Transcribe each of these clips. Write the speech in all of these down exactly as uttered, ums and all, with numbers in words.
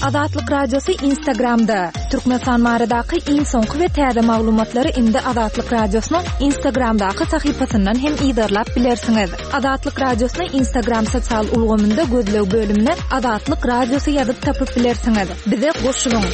Azatlyk Radiosu Instagramda. Türkmenistan maradaky iň soňky we täze maglumatlary indi Azatlyk Radiosynyň Instagramdaky sahypasyndan hem ýydarlap bilersiňiz. Azatlyk Radiosynyň Instagram sosial ulgamynda gözlew bölümine Azatlyk Radiosu ýazyp tapyp bilersiňiz. Bize goşulyň.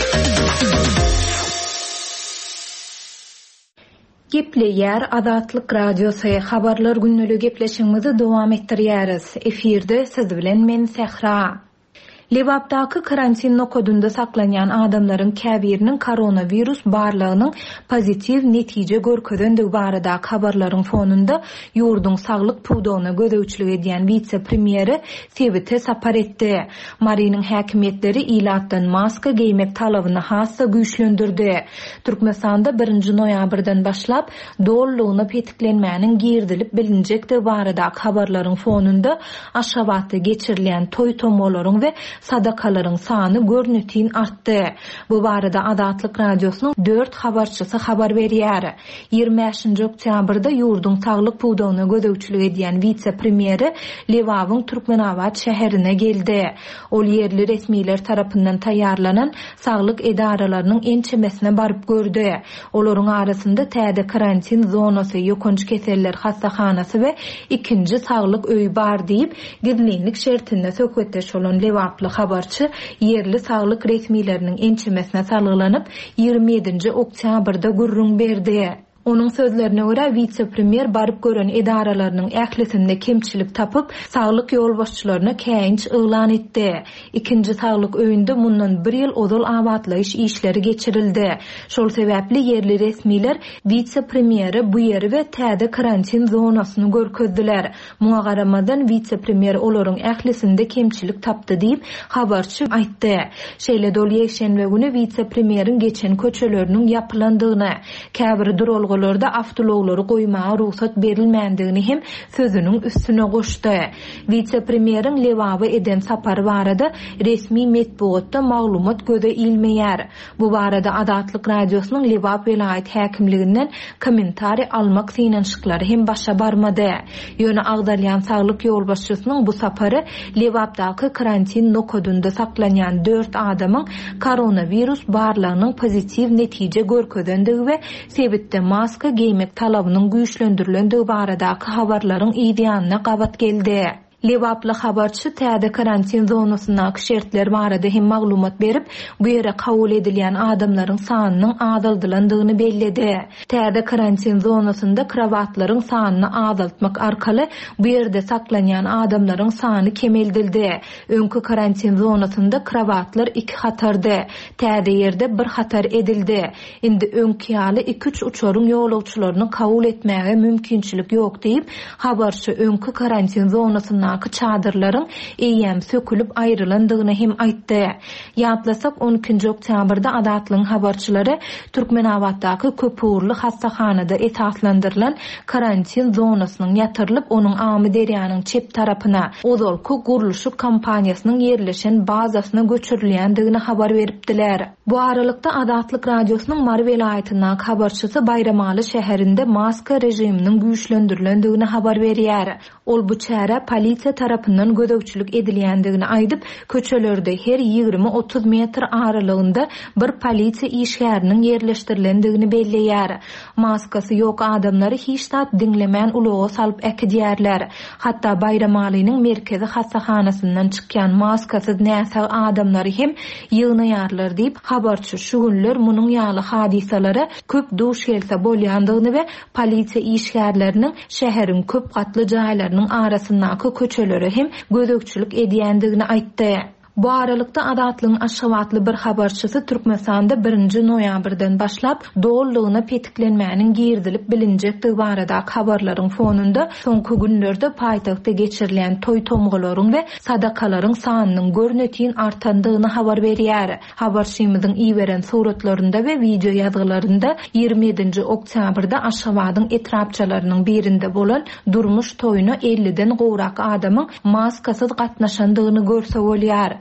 Gepleýär Azatlyk Radiosu habarlar günnüli gepleşigimizi dowam etdirýäris. Efirde siz bilen men Sehra. Lewapdaky karantin nokodunda saklanýan adamlaryň käbiriniň koronavirus barlygynyň pozitiv netije görkezendigi barada habarlaryň fonunda ýurdun saglyk puwdagyna gödäwçilik edýän witse-premieri Sebite sapar etdi. Mariniň häkimetleri ilatdan maska giymek talabyny hassa güýçlendirdi. Türkmenistanda birinji noýabrdan başlap dollugyna petiklenmäniň girdilip bilinjekdi barada habarlaryň fonunda Aşgabatda geçirilýän toý tomolaryň we sadakalaryň sany görnütin artdy. Bu barada Azatlyk Radiosynyň dört habarçysy habar berýär. ýygrimi beşinji oktýabrda ýurdun saglyk puwdagyna gödäwçilik edýän witse-premieri Lewawyň Türkmenabad şäherine geldi. Ol ýerli resmiler tarapyndan taýýarlanan saglyk edaralarynyň ençemesine baryp gördü. Olaryň arasynda täze karantin zonasy, ýokunç keseller hastahanasy we ikinji saglyk öýü bar diýip gizlilik şertinde söhbetdeş bolan Lewaply habarçy yerli saglyk resmileriniň ençemesine salgylanyp ýygrimi ýedinji oktýabrda gurrun berdi. Onun sözlerine göre witse-premier baryp gören edaralarynyň ählisinde kemçilik tapyp saglyk ýolbaşçylaryna käýinç yglan etdi. İkinji saglyk öýünde mundan bir ýyl ozal abadlaýyş işleri geçirildi. Şol sebäpli yerli resmiler witse-premieri bu ýeri we täze karantin zonasyny görkezdiler. Muňa garamadan witse-premier olaryň ählisinde kemçilik tapdy diýip habarçy aýtdy. Şeýle dol ýekşenbe güni witse-premieriň geçen köçeleriniň ýapylandygyny, käbir duralgy da avtologları goýmaga ruhsat berilmändigini hem sözüniň üstüne goşdy. Witse-premieriň Lewawy eden sapary barada resmi medeniýetde maglumat göze ilmeýär. Bu barada Azatlyk Radiosynyň Lewap welaýat häkimliginden kommentari almak synanşyklary hem başa barmady. Ýöne agdalýan saglyk ýolbaşçysynyň bu sapary Lewapdaky karantin nokodunda saklanýan dört adamyň koronavirus barlygynyň pozitiv netije görkezendigi we sebitde maska giymek talabynyň güýçlendirilendigi baradaky habarlaryň ýygyanyna gabat geldi. Lewaply habarçy täze karantin zonasyna şertler barada hem maglumat berip, bu ýere kabul edilýän adamlaryň sanynyň azaldylandygyny belledi. Täze karantin zonasynda krawatlaryň sanyny azaltmak arkaly bu ýerde saklanýan adamlaryň sany kemeldildi. Öňkü karantin zonasynda krawatlar iki hatardy. Täze ýerde bir hatar edildi. Indi öňkü ýaly iki üç uçaryň ýolagçylaryny kabul etmäge mümkinçilik ýok diýip habarçy öňkü karantin zonasyna çadırlaryň eýem sökülüp aýrylandygyny hem aýtdy. Ýatlasak on ikinji oktýabrda Azatlyň habarçylary Türkmenabaddaky köpürli hastahanada esaslandyrylan karantin zonasynyň ýatyrylyp onuň amy derýanyň çep tarapyna ozalky guruluşy kampaniýasynyň ýerleşen bazasyna göçürilýändigini habar beripdiler. Bu aralykda Azatlyk Radiosynyň Mar welaýatynyň habarçysy Bayramaly şäherinde maska rejiminiň güýçlendirilendigi habar berýär. Ol bu çäre polisiýa tarapyndan gödäwçilik edilýändigini aýdyp, köçelerde her ýygrimi otuz metr aralygynda bir polisiýa işgäriniň ýerleşdirilendigini belleýär. Maskasy ýok adamlary hiç tat diňlemän ulaga salyp äkidýärler. Hatda Bayramalynyň merkezi hastahanasyndan çykýan maskasyz näse adamlary hem ýygnaýarlar diýip habarçy şu günler munyň ýaly hadisalary köp duş gelse bolýandygyny we polisiýa işgärleriniň şäheriň köp gatly jaýlarynyň arasyndaky köçelere hem gödäwçilik edýändigini aýtdy. Bu aralykda Azatlyň Aşgabatly bir habarçysy Türkmenistanda birinji noýabrdan başlap dollugyna petiklenmäniň girdilip bilinjekdigi barada habarlaryň fonunda soňky günlerde paýtagtda geçirilýän toý tomgalaryň we sadakalaryň sanynyň görnütin artandygyny habar berýär. Habarçymyzyň iýberen suratlarynda we video ýazgylarynda ýygrimi ýedinji oktýabrda Aşgabatyň etrapçylarynyň birinde bolan durmuş toýuna elliden gowrak adamyň maskasyz gatnaşandygyny görse bolýar.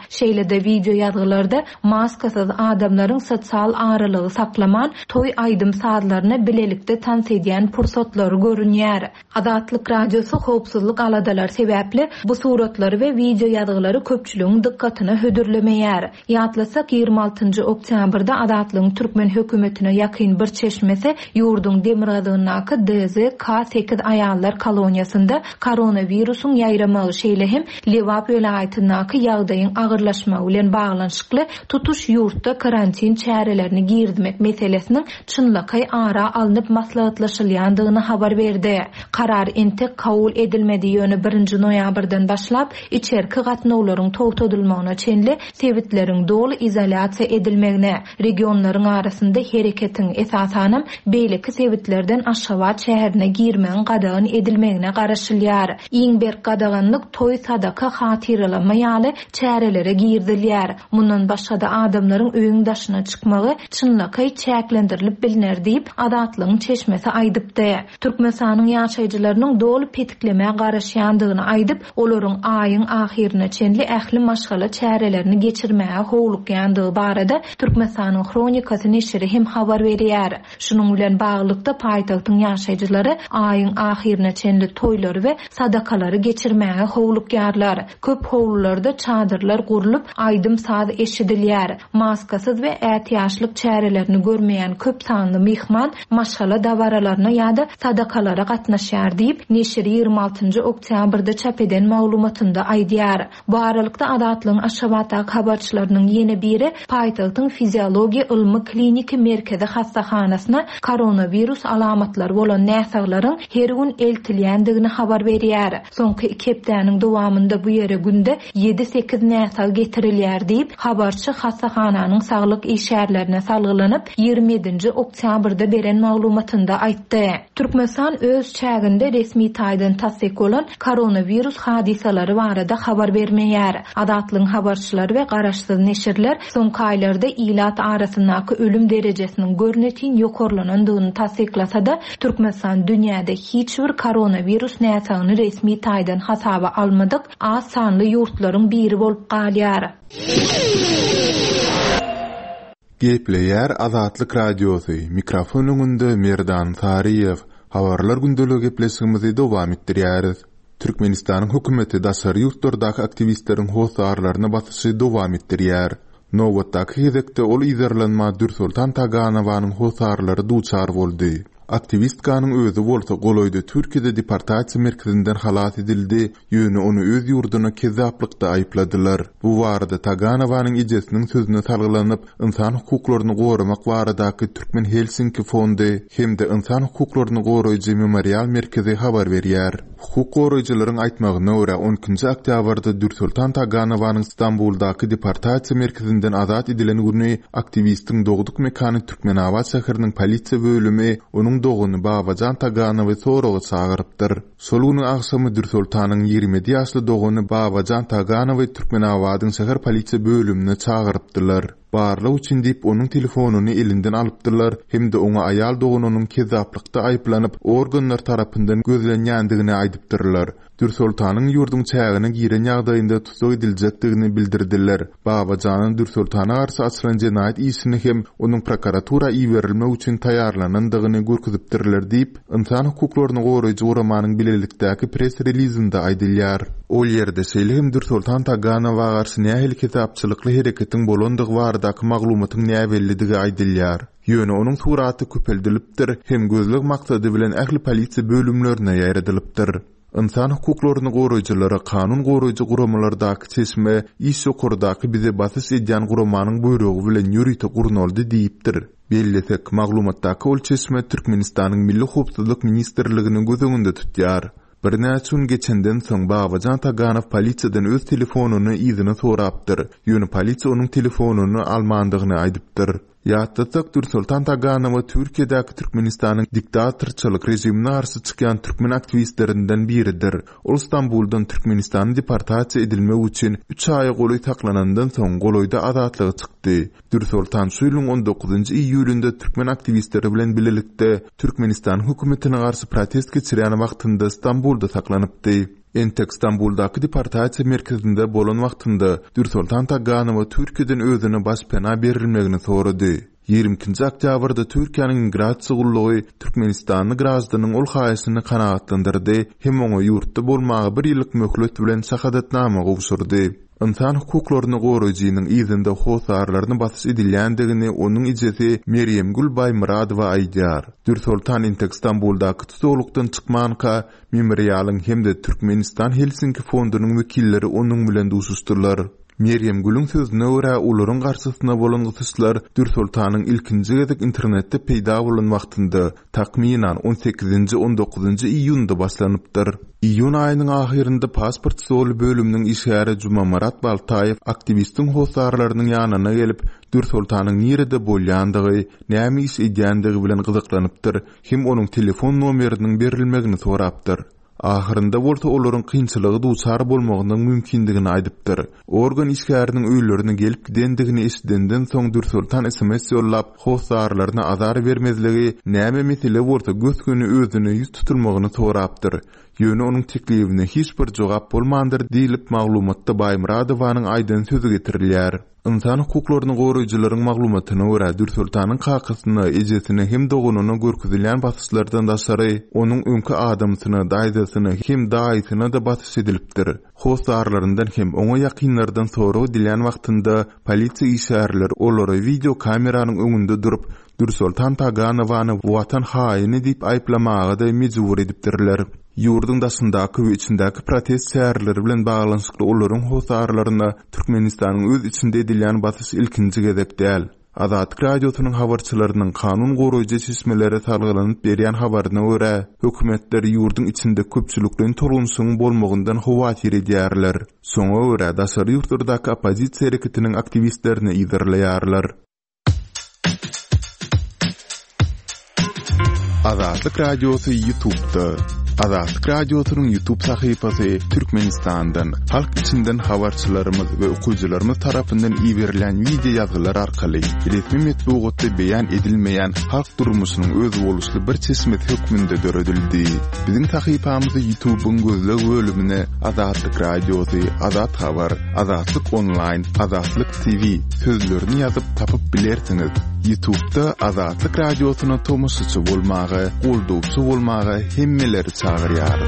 Şeýle-de video ýazgylarda maskasyz adamlaryň sosial aralygy saklaman toý aýdym saatlaryna bilelikde tans edýän pursatlary görünýär. Azatlyk radiosu howpsuzlyk aladalar sebäpli bu suratlary we video ýazgylary köpçüligiň dikkatyny hödürlemeýär. Ýatlasak ýygrima altynjy oktýabrda Azatlygyň türkmen hökümetine ýakyn bir çeşmesi ýurdun demirgazynyňky D Z K sekiz aýallar koloniýasynda koronawirusyň ýaýramagy şeýle hem Lewap welaýatynyňky ýagdaýyň agyrlaşmagy bilen baglanyşykly tutuş ýurtda karantin çärelerini girdmek meselesiniň çynlakay ara alınıp maslahatlaşylýandygyny habar berdi. Karar entek kabul edilmedi ýöne birinji noýabrdan başlap içerki gatnawlaryň togtadylmagyna çenli sebitleriň dolu izolasiýa edilmegine, regionlaryň arasynda hereketiň esasanam beýleki sebitlerden Aşgabat şäherine girmegiň gadagan edilmegine garaşylýar. Iň bir gadaganlyk toý sadaka hatyralama ýaly çärelere girdilýär. Mundan başga da adamlaryň öýüň daşyna çykmagy çynlakay çäklendirilip biliner diýip Azatlygyň çeşmesi aýdypdy. Türkmenistanyň ýaşaýjylarynyň dolu petiklemäge garaşýandygyny aýdyp, olaryň aýyň ahirine çenli ähli maşgala çärelerini geçirmäge howlukýandygy barada Türkmenistanyň Kronikasy neşri hem habar berýär. Şunuň bilen baglykda paýtagtyň ýaşaýjylary aýyň ahirine çenli toýlary we sadakalary geçirmäge howlukýarlar. Köp howlularda çadyrlar gurulup aýdym saat eşidilýär. Maskasyz we ätiýaşlyk çärelerini görmeýän köp sanly mihman maşgala dawaralaryna ýa-da sadakalara gatnaşýar diýip neşri ýygrima altynjy oktýabrda çap eden maglumatynda aýdýar. Bu aralykda Azatlygyň Aşgabatdaky habarçylarynyň ýene biri paýtagtyň fiziologiýa ilmi kliniki merkezi hastahanasyna koronavirus alamatlary bolan näsaglaryň her gün eltilýändigini habar berýär. Soňky iki hepdeniň dowamında bu ýere günde ýedi sekiz näsag getirilýär diýip habarçy hastahananyň saglyk işgärlerine salgylanyp ýygrima ýedinji oktýabrda beren maglumatynda aýtdy. Türkmenistan öz çäginde resmi taýdan tasdik bolan koronavirus hadisalary barada habar bermeýär. Azatlygyň habarçylary we garaşsyz neşirler soňky aýlarda ilat arasyndaky ölüm derejesiniň görnetin ýokarlanandygyny tasdiklasa-da Türkmenistan dünýäde hiç bir koronavirus näsagyny resmi taýdan hasaba almadyk, az sanly ýurtlaryň biri bolup galýar. Gepleýär Azatlyk radiosu. Mikrofon öňünde Merdan Tariýew. Habarlar gündeligi gepleşigimizi dowam etdirýäris. Türkmenistanyň hökümeti daşary ýurtlardaky aktivistleriň howsarlaryna basışy dowam etdirýär. Nowatdaky gezekde ol izerlenma Nursultan Taganowanyň howsarlary duçar boldy. Aktivistkanyň özü bolsa goloýdy Türkiýede deportasiýa merkezinden halat edildi, ýöne onu öz ýurduna kezaplykda aýpladylar. Bu barada Taganowanyň ejesiniň sözüne salgylanyp, insan hukuklaryny goramak baradaky Türkmen Helsinki fondy hem de insan hukuklaryny goraýjy memorial merkezi habar berýär. Hukuk goraýjylaryň aýtmagyna görä on ikinji oktýabrda Nursultan Taganowanyň Istanbuldaky deportasiýa merkezinden azat edilen güni aktivistiň dogduk mekany Türkmenabad şäheriniň polisiýa bölümi onuň doğunu Babacan Taganowy soragy çagyrypdyr. Şol güni akşamy Nursultanyň ýygrima ýaşly doğunu Babacan Taganowy Türkmenabadyň şäher polisiýa bölümine çagyrypdylar. Barly üçin diýip onuň telefonuny elinden alypdylar hem de oňa aýal dogunynyň kezaplykda aýplanyp organlar tarapyndan gözlenýändigini aýdypdyrlar. Nursultanyň ýurdun çägine giren ýagdaýynda tutuk ediljekdigini bildirdiler. Babajanyň Nursultana garşy açylan jenaýat işini hem onuň prokuratura iýberilmek üçin taýarlanandygyny görkezipdirler diýip insan hukuklaryny goraýjy uramanyň bilelikdäki press relizinde aýdylýar. Ol ýerde şeýle Nursultan Taganowa garşy nähili kitapçylykly hereketiň bolandygy baradaky maglumatyň näwellidigi aýdylýar. Ýöne onuň suraty köpeldilipdir hem gözleg maksady bilen ähli polisiýa bölümlerine ýaýradylypdyr. İnsan hukuklaryny goraýjylary kanun goraýjy guramalardaky çeşme iş ýokurdaky bize basys edýän guramanyň buýrugy bilen ýürüýte gurnaldy diýipdir. Belletek maglumatdaky ol çeşme Türkmenistanyň Milli Howpsuzlyk Ministrliginiň gözüňünde tutýar. Bir näçe gün geçenden soň Babacan Taganow polisiýadan öz telefonuny izini sorapdyr. Ýöne polisiýa onuň telefonuny almandygyny aýdypdyr. Ýatdasak Nursultan Taganow Türkiýedäki Türkmenistanyň diktatorçylyk rejimine garşy çykýan türkmen aktivistlerinden biridir. Ol Istanbuldan Türkmenistana deportasiýa edilmek üçin üç aý goloý taklanandan soň goloýda azatlygy çykdy. Nursultan şu ýylyň on dokuzunjy iýulynda türkmen aktivistleri bilen bilelikde Türkmenistan hökümetine garşy protest geçirýän wagtynda Istanbulda saklanypdy. Entek İstanbul'daki departasiya merkezinde bolan wagtynda Nursultan Taganowa Türkiýeden özüne başpana berilmegini sorady. ýygrimi ikinji oktýabrda Türkiýanyň migrasiýa gullugy Türkmenistanyň grazdynyň ol haýysyny kanagatlandyrdy hem oňa ýurtda bolmagy bir ýyllyk möhlet bilen sahadatnama gowşurdy. İnsan hukuklaryny goraýjynyň ýzyňda howsarlaryny basys edilýändigini onuň ijesi Meryem Gulbay Muradowa aýdýar. Nursultan Entek İstanbul'daky tutulukdan çykmanka memorialyň hemde Türkmenistan Helsinki fondunyň wekilleri onuň bilen duşuşdurlar. Meryem Gül'ün sözüne göre olaryň garşysyna bolan gysyslar Nursultanyň ilkinji gezek internetde peýda bolan wagtynda takminan on sekizinji on dokuzunji iýunda başlanypdyr. İýun aýynyň ahyrynda pasport solu bölüminiň işgäri Juma Marat Baltaýew aktivistiň howsarlarynyň ýanyna gelip Nursultanyň nirede bolýandygy, näme iş edýändigi bilen gyzyklanypdyr, hem onuň telefon nomeriniň berilmegini sorapdyr. Ahyrynda bolsa olaryň kynçylygy duçar bolmagynyň mümkindigini aýdypdyr. Organ işgäriniň öýlerini gelip gidendigini eşidenden soň Nursultan S M S ýollap, howsarlaryna azar bermezligi, näme mesele bolsa gösgüni özüne ýüz tutulmagyny sorapdyr. Ýöne onuň teklifine hiç bir jogap bolmandyr diýilip maglumatda Baýmuradowanyň aýdan sözü getirilýär. İnsan hukuklaryny goraýjylaryň maglumatyna görä Nursultanyň kakysyny, ejesini hem dogununy görkezilýän basyslardan daşary, onuň öňkü adamsyny, daýdasyny hem daýysyny da basys edilipdir. Howsarlaryndan hem oňa ýakynlardan soraw edilen wagtynda polisiýa işgärleri olary video kameranyň öňünde durup Nursultan Taganowany watan haýyny diýip aýplamagy da mejbur edipdirler. Ýurdun daşyndaky we içindäki protest şäherleri bilen baglanyşykly olaryň howsarlaryna Türkmenistanyň öz içinde edilýän basys ilkinji gezek däl. Azatlyk radiosynyň habarçylarynyň kanun goraýjy çeşmelere salgylanyp berýän habaryna görä, hökümetler ýurdun içinde köpçülikden torunsyň bolmagyndan hawatyr edýärler. Soňa görä daşary ýurtlardaky opozisiýa hereketiniň aktivistlerini ýygyrlaýarlar. Azatlyk radiosy YouTube'da. Azatlyk radiosynyň YouTube sahypasy Türkmenistandan, halk içinden habarçylarymyz we okuwçylarymyz tarapyndan ýiberilen video ýazgylar arkaly resmi metbuatda beýan edilmeýän halk durmuşynyň öz boluşly bir çeşmet hökmünde döredildi. Biziň sahypamyzy YouTube'un gözleg bölümine Azatlyk radiosy, Azat habar, Azatlyk online, Azatlyk T V sözlerini ýazyp tapyp bilersiňiz. YouTube'da Azatlyk radiosyna tomoşaçy bolmagy, goldawçy bolmagy hemmeleri çağırýar.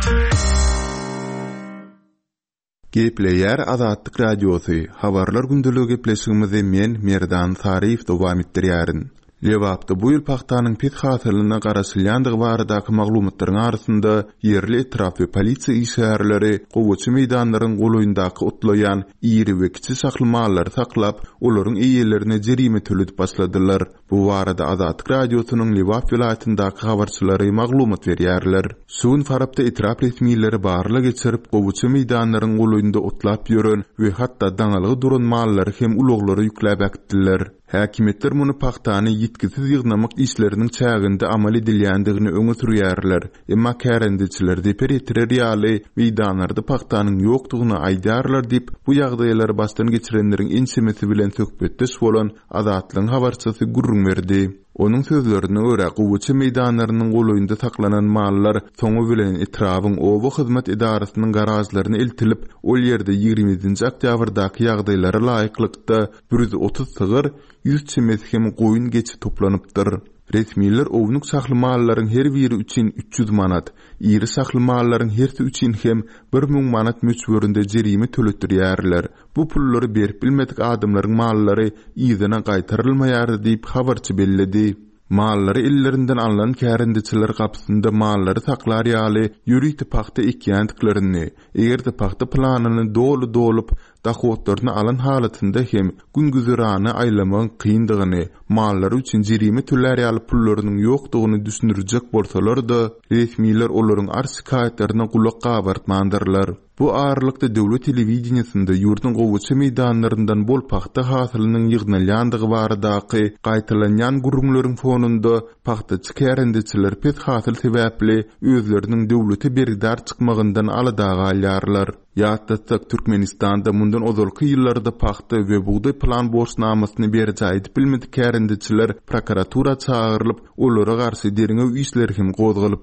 Gepleýär Azatlyk radiosy. Habarlar gündeligi gepleşigimizi men Merdan Sariýew dowam etdirýärin. Lewapda bu ýyl paxtanyň pet hasylyna garaşylýandygy baradaky maglumatlaryň arasynda ýerli etraf we polisiýa işgärleri gowçy meýdanlaryň golaýyndaky utlaýan ýeri we kiçik saklmalary saklap, olaryň eýelerine jerime töledip başladylar. Bu barada Azatlyk radiosynyň Lewap vilayatyndaky habarçylary maglumat berýärler. Suwun farapda etraf resmiýetleri barlyk geçirip gowçy meýdanlaryň golaýynda utlap ýören we hatda daňalygy duran mallary hem uloglary ýükläp äkdiler. Häkimetler muny paxtany ýetkisiz ýygnamak işleriniň çäginde amal edilýändigini öňe sürýärler. Emma kärendiçiler deperiterýaly meýdanlarda paxtanyň ýokdugyny aýdarlar diýip bu ýagdaýlary başdan geçirenleriň ensemesi bilen söhbetdeş bolan Azatlyň habarçysy gurrun berdi. Onuň sözlerine görä gowçy meýdanlarynyň golaýynda saklanan mallar soňu bilen etrawyň owa hyzmat edarasynyň garajlaryna eltilip, ol ýerde ýygrimiňji oktýabrdaky ýagdaýlara laýyklykda bir ýüz otuz sygyr, ýüz çemes hem goýun geçi toplanıpdyr. Resmiýetler ownuň sakly mallaryň her biri üçin üç ýüz manat, ýeri sakly mallaryň hersi üçin hem bir müň manat möçberinde jerime töletdirýärler. Bu pullary berip bilmedik adamlaryň mallary ýyzyna gaýtarylmaýar diýip habarçy belledi. Mallary ellerinden alan kärendiçiler gapsynda mallary saklar ýaly ýürüýti paxta ekýändiklerini, eger de paxta planyny dolu dolup dahwatlaryny alan halatynda hem güngüzürany aýlamagyň kyndygyny, mallary üçin jerime türleri alyp pullarynyň ýokdugyny düşünürjek bolsalar da, resmiýetler olaryň arşikaýetlerine gulak gabartmandyrlar. Bu ağırlıkta döwlet telewizionyasynda ýurdun gowçy meýdanlaryndan bol paxta hasylynyň ýygnalýandygy baradaky gaýtalanýan gurrunlaryň fonunda paxtaçy kärendiçiler pet hasyl sebäpli özleriniň döwlete bergidar çykmagyndan aladagy alýarlar. Ýatdatsak Türkmenistanda mundan ozalky ýyllarda paxta we buğday plan borçnamasyny berjäýdi bilmedik kärendiçiler prokuratura çağırılıp, olara garşy deriňe işler hem gozgalypdy.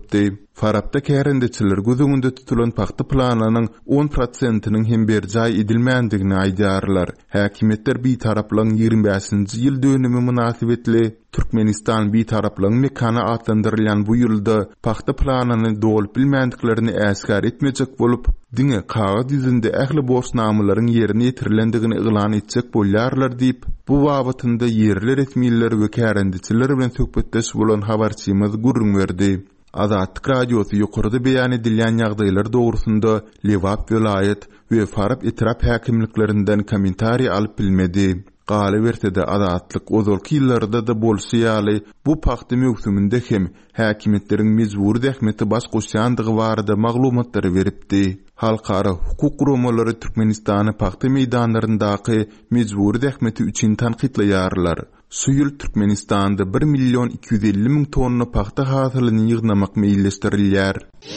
Farapda kärendeçiler gözüňde tutulan paxta plananyň on prosentiniň hem berjay edilmändigini aýdarlar. Häkimetler bir taraplyň ýigirme beşinji ýyl dönümi münasibetli Türkmenistan bir taraplyň mekana atlandyrylýan bu ýylda paxta planany dolup bilmändiglerini äskär etmejek bolup, diňe kagaz ýüzünde ähli borçnamalaryň ýerine ýetirilendigini ýylan etjek bolýarlar diýip, bu wagtynda ýerli resmiýetler we kärendeçiler bilen söhbetdeş bolan habarçymyz gurrun berdi. Azatlyk radiosu ýokarda beýan edilýän ýagdaýlar dogrusynda Lewap vilayet we Farap etrap häkimliklerinden kommentari alyp bilmedi. Galy berse-de Azatlyk ozalky ýyllarda da bolsa ýaly bu paxta mewsüminde hem häkimetleriň mejbur dähmeti baş goşýandygy barada maglumatlary beripdi. Halkara hukuk gurumalary Türkmenistany paxta meýdanlaryndaky mejbur dähmeti üçin tanqidlaýarlar. Şu ýyl Türkmenistanda bir milyon iki yüz elli min tonna paxta hasylyny ýygnamak meýilleşdirilýär.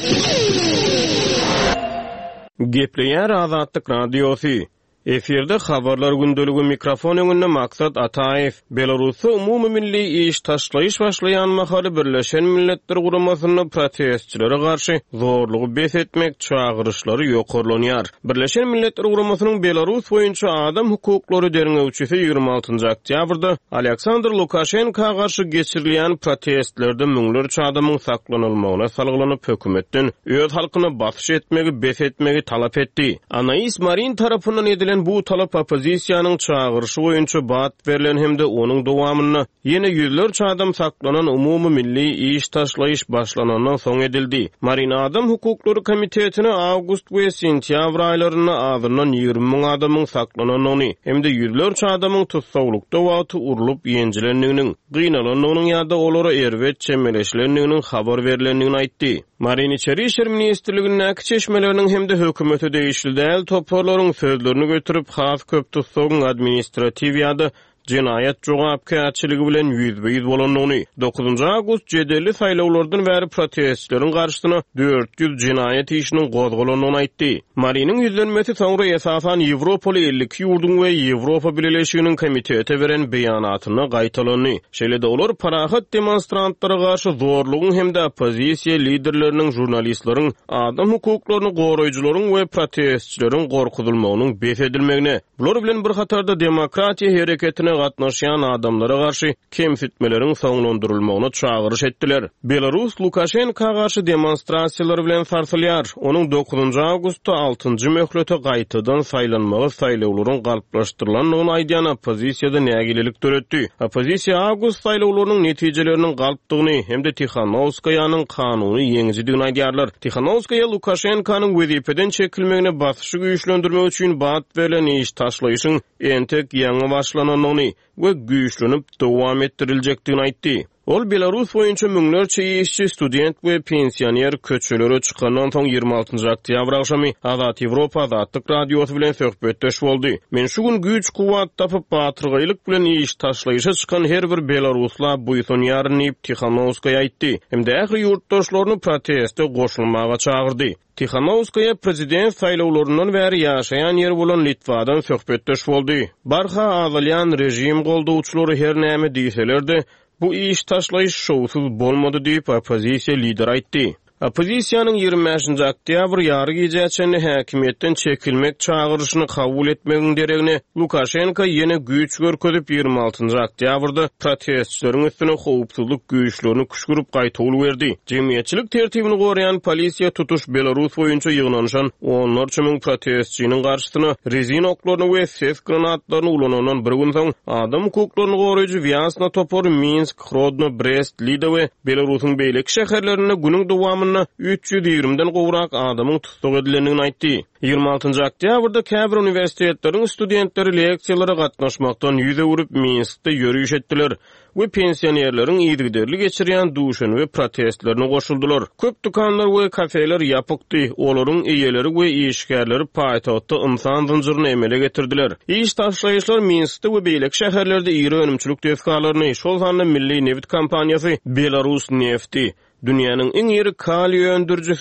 Gepleýär Azatlyk radiosu. Efirde habarlar gündölügi mikrofon öňünde Maksat Ataev, Belarusy umumy milli iş taşlaýyş başlaýan mahaly Birleşen Milletler Guramasynyň protestçilere garşy zorlugy besetmek çağırışlary ýokarlanýar. Birleşen Milletler Guramasynyň Belarus boýunça adam hukuklary derňewçisi ýygrimi altynjy oktýabrda Aleksandr Lukashenka garşy geçirilýän protestlerde müňlerçe adamyň saklanylmagyna salgylanyp hökümetden öz halkyny basyş etmegi, besetmegi talap etdi. Anais Marin tarapyndan edilen bu talap opozisiýanyň çağırışı boýunça bat berilen hemde onuň dowamyna ýene ýüzlerçe adam saklanan umumy milli iş taşlaýyş başlanandan soň edildi. Marina Adam Hukuklary Komitetine awgust we sentýabr aýlaryna azyndan ýygrimi miň adamyň saklananyny hemde ýüzlerçe adamyň tutsawlykda wagty urulup ýenjilendiginiň, gynalanynyň ýa-da olara erwet çemeleşlendiginiň habar berilendigini aýtdy. Marin İçeri İşler Ministrliginiň näki çeşmeleriniň hemde hökümete degişli däl toparlaryň sözlerini götürüp has köp tutsagyň administrativ ýa-da Cinayet jogapkärçiligi bilen ýüzbe-ýüz bolanyny dokuzunjy awgust jedeli saýlawlardan bäri protestçilerin garşysyna dört yüz cinayet işiniň gozgolanyny aýtdy. Mariniň ýüzlenmesi soňra esasan Ýewropaly ellik ýurdun we Ýewropa Birleşiginiň komitete beren beýanatyna gaýtalany. Şeýle-de olar parahat demonstrantlary garşy zorlugyň hemde opozisiýa liderleriniň, jurnalistleriň, adam hukuklaryny goraýjylaryň we protestçilerin gorkudylmagynyň besedilmegine, bular bilen bir hatarda demokratiýa hereketine gatnaşýan adamlara garşy kemsitmeleriň soňlandyrylmagyna çağırış etdiler. Belarus Lukashenka garşy demonstrasiýalar bilen sarsylýar. Onuň dokuzunjy awgustda altynjy möhlete gaýtadan saýlanmagy saýlawlaryň galplaşdyrylanlygyny aýdýan opozisiýada nägilelik töretdi. Opozisiýa awgust saýlawlarynyň netijeleriniň galpdygyny hemde Tikhanovskaýanyň kanuny ýeňjidigini aýdýarlar. Tikhanovskaýa Lukashenkanyň wezipeden çekilmegine basyşy güýçlendirmek üçin bat berilen iş taşlaýyşyň entek ýaňy başlananyny we güýçlenip dowam ettiriljekdigini aýtdy. Ol Belarus boýunça müňlerçe işçi, student we pensioner köçelere çykandan soň ýygrimi altynjy oktýabr akşamy Azat Ýewropa Azatlyk radiosy bilen söhbetdeş boldy. Men şu gün güýç kuwat tapyp batyrgylyk bilen iş taşlaýyşa çykan her bir Belarusla buýsunýar diýip Tikhanovskaýa aýtdy. Hemde ähli ýurtdaşlaryny proteste goşulmaga çağırdy. Tikhanovskaýa prezident saýlawlaryndan bäri ýaşaýan ýer bolan Litwadan söhbetdeş boldy. Barha azalýan rejim goldawçylary her näme diýseler-de, bu iş taşlaýyş şowsuz bolmady diýip opozisiýa lider aýtdy. Opozisiýanyň ýygrimi beşinji oktýabr ýary gecäçeni häkimetden çekilmek çağırışyny kabul etmegiň deregine Lukashenka ýene güýç görkezip ýygrimi altynjy oktýabrda protestçileriň üstüne howpsuzlyk güýçlerini kuşgurup gaýtawl berdi. Jemgyýetçilik tertibini goraýan polisiýa tutuş Belarus boýunça ýygnanşan onlarça miň protestçiniň garşysyna rezin oklaryny we ses granatlaryny ulanandan bir gün soň adam hukuklaryny goraýjy Vyasna Topor, Minsk, Grodno, Brest, Lida we Belarusyň beýlek şäherlerine günüň dowamyny üç yüz ýygriminden gowrak adamyň tutsak edilendigini aýtdy. ýygrimi altynjy oktýabrda käbir universitetleriň studentleri leksiýalara gatnaşmakdan ýüze urup Minskde ýörüş etdiler we pensionerleriň ýygyderli geçirýän duşany we protestlerini goşuldylar. Köp dukanlar we kafeler ýapykdy. Olaryň eýeleri we işgärleri paýtagtda insan zynjyryny emele getirdiler. İş taşlaýyşlar Minskde we beýlek şäherlerde ýyry önümçilik tezgahlarını, şol sanly milli neft kompaniýasy Belarus Nefti, dünýäniň iň ýeri kaliýa öndürjüsi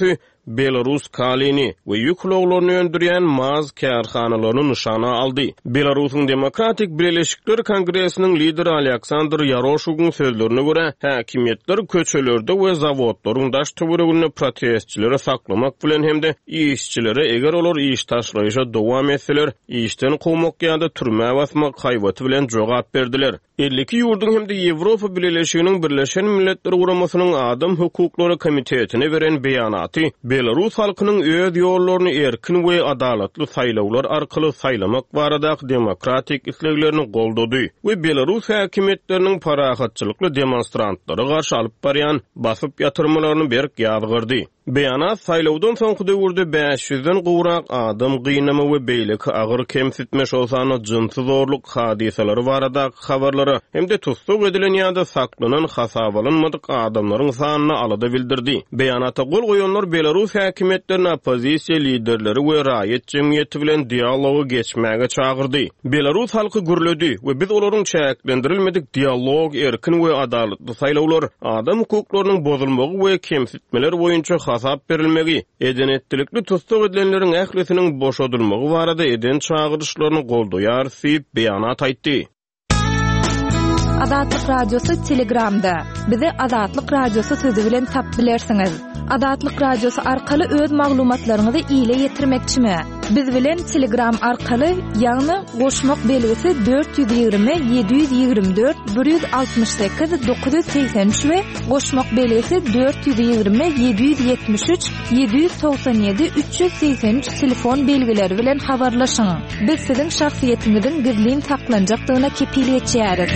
Belarus kalini we yükloglaryny öndürýän maz kärhanalaryny nişana aldy. Belarusyň Demokratik Birleşikler Kongresiniň lideri Aleksandr Yaroshugyň sözlerine görä, häkimetler köçelerde we zawodlaryň daş töweregini protestçilere saklamak bilen hemde işçilere eger olar iş taşlayışa dowam etseler, işten gowmak ýa-da türme basmak haýwaty bilen jogap berdiler. elli ýurdun hemde Ýewropa Birleşiginiň Birleşen Milletler Guramasynyň Adam Hukuklary Komitetine beren beýanaty Belarus halkynyň öz ýollaryny erkin we adalatly saýlawlar arkaly saýlamak barada demokratik isleglerini goldady we Belarus häkimetleriniň parahatçylykly demonstrantlary garşy alyp barýan basyp ýatyrmalaryny berk ýazgyrdy. Beýanat saýlawdan soňky döwürde beş yüzden gowrak adam gynama we beýleki agyr kemsitme şowsany jynsy zorluk hadiseleri barada habarlary hemde tutsuk edilen ýa-da saklanan hasabalanmadyk adamlaryň sanyny alada bildirdi. Beýanata gol goýanlar Belarus häkimetlerine opozisiýa liderleri we raýat jemgyýeti bilen dialogy geçmäge çagyrdy. Belarus halky gürledi we biz olaryň çäklendirilmedik dialog, erkin we adalatly saýlawlar, adam hukuklarynyň bozulmagy we kemsitmeler boýunça hasap berilmegi, edenetlikli tutsuk edilenlerin ählisiniň boşadylmagy barada eden çağırışlaryny goldaýar diýip beýanat aýtdy. Adatlyk radiosu Telegramda. Bizi Adatlyk radiosu sözi bilen tap bilersiňiz. Adatlyk radiosu arkaly öz maglumatlaryňyzy ile ýetirmekçimi? Biz bilen Telegram arkaly ýagny goşmak belgisi dört yüz ýygrimi yedi yüz ýygrimi dört bir yüz altymyş sekiz dokuz yüz seksen üç we goşmak belgisi dört yüz ýygrimi yedi yüz ýetmiş üç yedi yüz toksan ýedi üç yüz seksen üç telefon belgileri bilen habarlaşyň. Biz siziň şahsiýetiniziň gizlin saklanjakdygyna kepiliyet edýäris.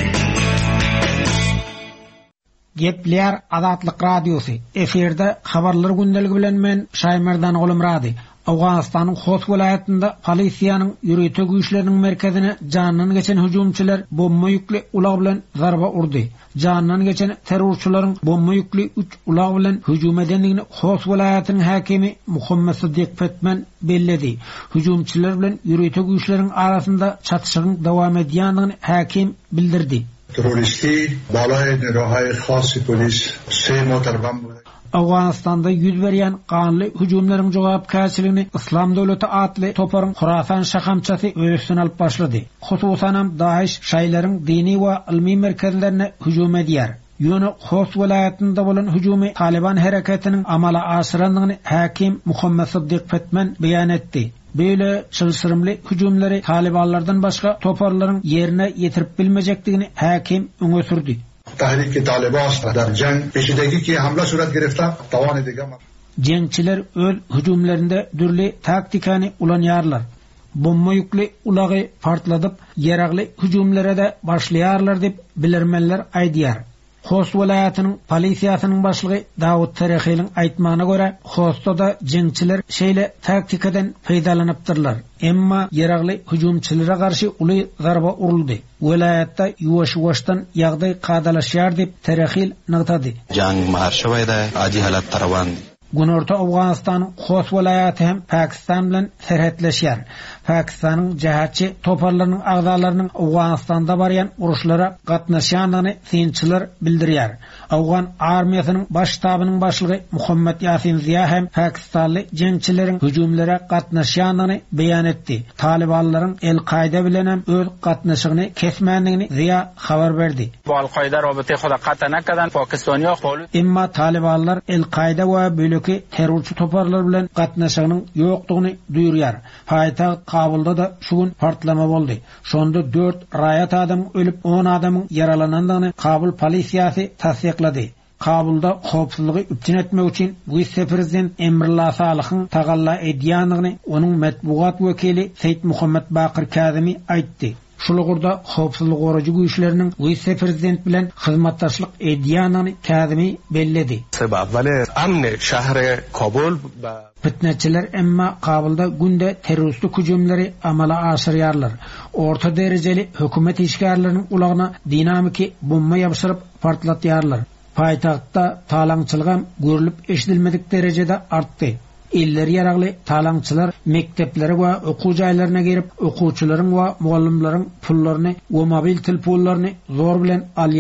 Gepler Adatlyk radiosu. Eferde habarlar gündəligi bilen men Şaymerdan Golumrady. Awganistanyň Hos welaýatynda polisiýanyň ýürüte güýçleriniň merkezine janyny geçen hüjumçylar bomba ýükli ulag bilen zarba urdy. Janyny geçen terrorçylaryň bomba ýükli üç ulag bilen hüjum edenligini Hos welaýatynyň häkimi Muhammed Siddiq Petman belledi. Hüjumçylar bilen ýürüte güýçleriň arasynda çatışyň dowam edýändigini häkim bildirdi. Teröristi balay nirohay khasi polis se motarban bu. Awganistanda yüz berýän ganly hüjumlaryň jogapkärçiligini Islam döwleti atly toparyň Horasan şahamçasy öýüsden alyp başlady. Hususan Daesh şaýlaryň dini we ilmi merkezlerine hüjum edýär. Ýöne Hos welaýatynda bolan hüjumy Taliban hareketiniň amala aşyrandygyny häkim Muhammed Siddiq Petman beýan etdi. Böyle çılsırımlı hücumları Talibanlardan başka toparların yerine yetirip bilmeyecekliğini hakim öne sürdü. Tahrik-i Taliban dar jang peşideki ki hamla surat girifta tavan edilgan. Jengçiler öz hücumlarında dürli taktikani ulanýarlar. Bomba yüklü ulagy partladyp ýeragly hüjumlara da başlaýarlar dip bilirmenler aýdýar. Hos welaýatynyň polisiýasynyň başlygy Dawud Terekhiliň aýtmagyna görä, Hosda da jengçiler şeýle taktikadan peýdalanypdyrlar. Emma ýeragly hüjumçylara garşy uly zarba uruldy. Welaýatda ýuwaş-ýuwaşdan ýagdaý gadalaşýar dip Terekhil nagtady. Jang mahar şoýda aji halat tarawan. Günorta Awganistanyň Hos welaýaty hem Pakistan bilen serhetleşýär. Pakistanyň jähatçy toparlarynyň agdalarynyň Awganistanda barýan uruşlara gatnaşýandygyny synçylar bildirýär. Awgan armiýasynyň baş ştabynyň başlygy Muhammed Yasin Ziya hem Pakistanly jengçileriň hüjumlara gatnaşýandygyny beýan etdi. Talibanlaryň El-Qaida bilen hem öz gatnaşygyny kesmändigini Ziya habar berdi. Bu Al-Qaida rabaty hoda qata nakadan Pakistanyň holu. Emma Talibanlar El-Qaida we ki terörçü toparlar bilen gatnaşygynyň ýokdugyny duýurýar. Paýtaxt Kabulda da şu gün partlama boldy. Şonda dört raýat adam ölüp on adamyň yaralanandygyny Kabul polisiýasy tasdiklady. Kabulda howpsuzlygy üptin etmek üçin vice-prezident Emrullah Salyhyň tagalla edýändigini onuň matbuat wekili Seýid Muhammed Bakir Kazimi aýtdy. Şulugurda howpsuzlyk goragy güýçleriniň vice-prezident bilen hyzmatdaşlyk edýänini Kazimi belledi. Sebäpleri amne şähre Kabul Fitneçiler emma Kabulda günde teröristlik hüjumlary amala aşyrýarlar. Orta derejeli hökümet işgärleriniň ulagyna dinamiki bomba ýapyryp partlatýarlar. Paýtagtda talaňçylyk görülüp eşidilmedik derejede artdy. Iller yaragly talaňçylar mekteplere we okuw jaýlaryna girip okuwçylaryň we mugallimlaryň pullaryny we mobil telefonlaryny zor bilen alýar.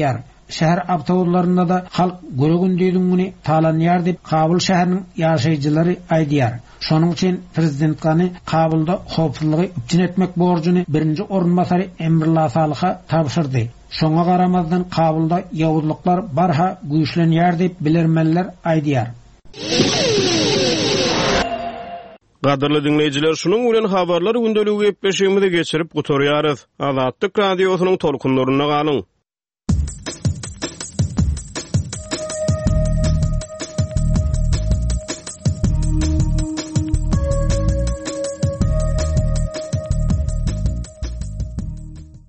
şäher awtobuslarynda da halk göregün diýdiňini talanýar diýip Kabul şäheriniň ýaşaýjylary aýdýar. Şonuň üçin prezident Gany Kabulda howpsuzlygy üpçün etmek borjuny birinji orunbasary Emrullah Salyha tapşyrdy. Şoňa garamazdan Kabulda ýawuzlyklar barha güýçlenýär diýip bilermenler aýdýar. Gaderly dinleyijiler, şunuň bilen habarlar gündeligi gepleşigimizi geçirip gutarýarys. Azatlyk radiosynyň tolkunlaryna galyň.